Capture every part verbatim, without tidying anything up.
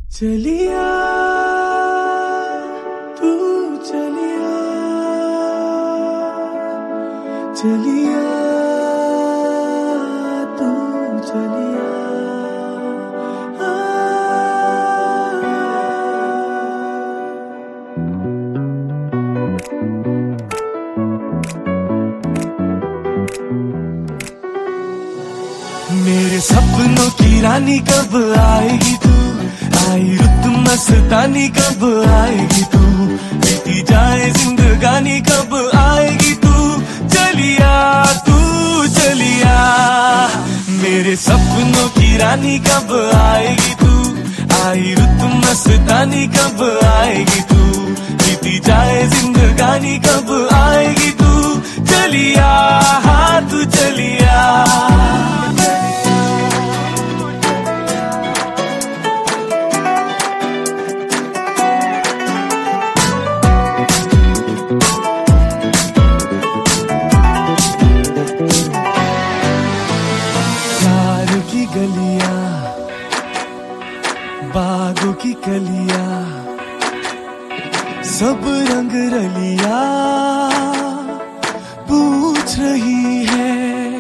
चलिया तू चलिया चलिया तू चलिया आ, मेरे सपनों की रानी कब आएगी तू, आई रुत मस्तानी कब आएगी तू, बीती जाए जिंदगानी कब आएगी तू, चलिया तू चलिया। मेरे सपनों की रानी कब आएगी तू, आई रुत मस्तानी कब आएगी तू, बीती जाए जिंदगानी कब आएगी तू, चलिया हाँ तू चलिया। गलियां बागों की कलियां सब रंग रलिया पूछ रही है,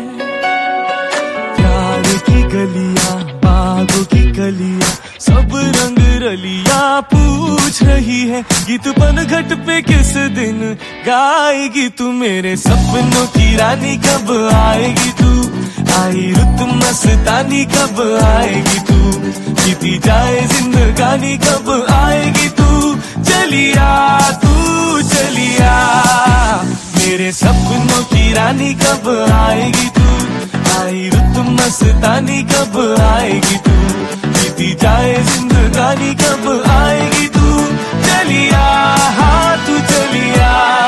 प्यार की गलियां बागों की कलियां सब रंग रलिया पूछ रही है, गीत पनघट पे किस दिन गाएगी तू, मेरे सपनों की रानी कब आएगी तू, आई रुत मस्तानी कब आएगी तू, बीती जाए जिंदगानी कब आएगी तू, चलिया तू चलिया। मेरे सपनों की रानी कब आएगी तू, आई रुत मस्तानी कब आएगी तू, बीती जाए जिंदगानी कब आएगी तू, चलिया हाँ तू चलिया।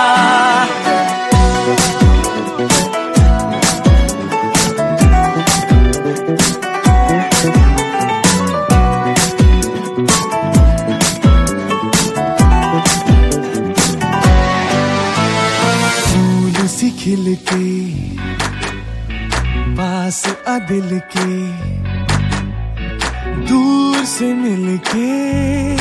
खिल के पास आ दिल के, दूर से मिल के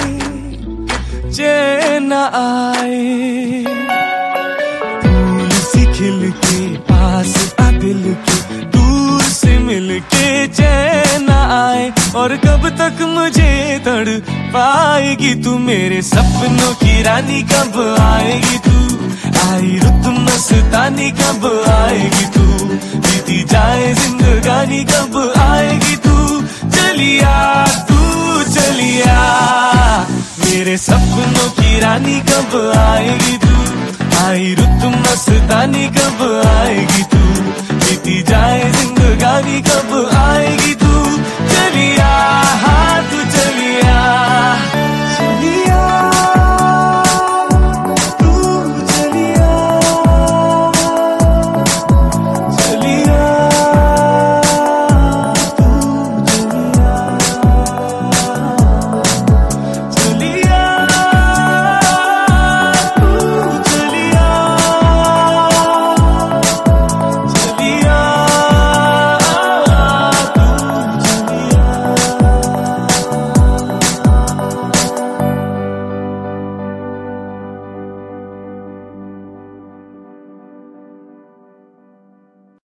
चैन आए, फूल सी खिल के पास आ दिल के, दूर से मिल के चैन आए, और कब तक मुझे तड़ पाएगी तू, मेरे सपनों की रानी कब आएगी तू, आई रुत मस्तानी कब आएगी तू, बीती जाए जिंदगानी कब आएगी तू, चलिया तू चलिया। मेरे सपनों की रानी कब आएगी तू, आई रुत मस्तानी कब आएगी तू, बीती जाए जिंदगानी कब आएगी